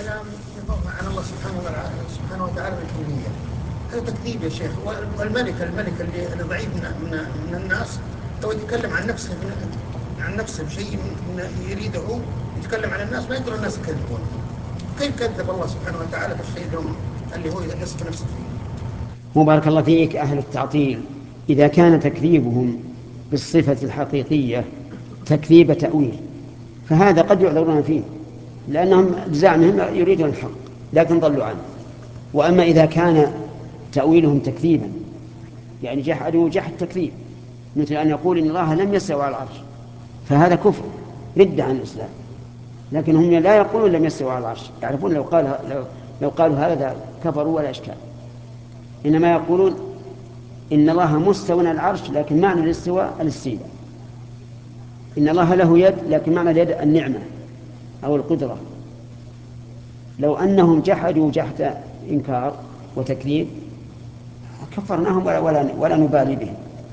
كلام عن الله سبحانه وتعالى بالكلية، هذا تكذيب يا شيخ. والملك اللي ضعيف من الناس لو يتكلم عن نفسه بشيء يريده يتكلم عن الناس، ما يقدر الناس يكذبون. كيف كذب الله سبحانه وتعالى بالشيء اللي هو يصف نفسه فيه؟ مو بارك الله فيك. أهل التعطيل إذا كان تكذيبهم بالصفة الحقيقية تكذيب تأويل فهذا قد يعذرون فيه، لأنهم بزعمهم يريدون الحق لكن ضلوا عنه. وأما إذا كان تأويلهم تكذيبا يعني جحدوا جحد تكذيب، مثل أن يقول إن الله لم يستوى على العرش، فهذا كفر رد عن الإسلام. لكن هم لا يقولون لم يستوى على العرش، يعرفون لو قالوا هذا كفروا ولا إشكال. إنما يقولون إن الله مستوى على العرش لكن معنى الاستواء الاستيلاء. إن الله له يد لكن معنى اليد النعمة أو القدرة. لو أنهم جحدوا جحد إنكار وتكذيب كفرناهم ولا نبالي بهم.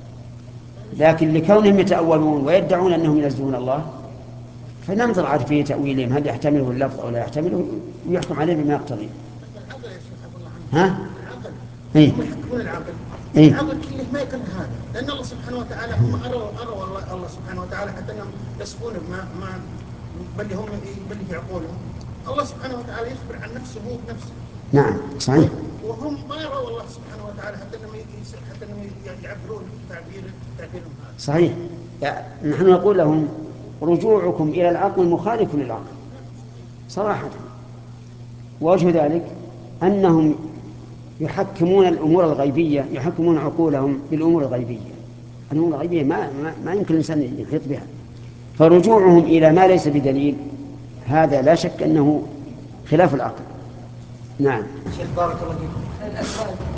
لكن لكونهم يتأولون ويدعون أنهم ينزهون الله فننظر عاد في تأويلهم هل يحتمله اللفظ أو لا يحتمله ويحكم عليه بما يقتضي. العقل يا شيخ عبد الله ها؟ العقل. إيه؟ هم يحكمون العقل. إيه؟ العقل كله ما يكون هذا، لأن الله سبحانه وتعالى هم أروا الله سبحانه وتعالى حتى أنهم يصفون ما بل في عقولهم. الله سبحانه وتعالى يخبر عن نفسه هو بنفسه. نعم صحيح. وهم ما يروا الله سبحانه وتعالى حتى انهم يعبرون تعبيرهم هذا. صحيح. يعني نحن نقول لهم رجوعكم إلى العقل مخالف للعقل صراحة. ووجه ذلك أنهم يحكمون الأمور الغيبية، يحكمون عقولهم بالأمور الغيبية. الأمور الغيبية ما يمكن الإنسان يحيط بها، فرجوعهم إلى ما ليس بدليل هذا لا شك أنه خلاف العقل. نعم. شيخ بارك الله فيكم.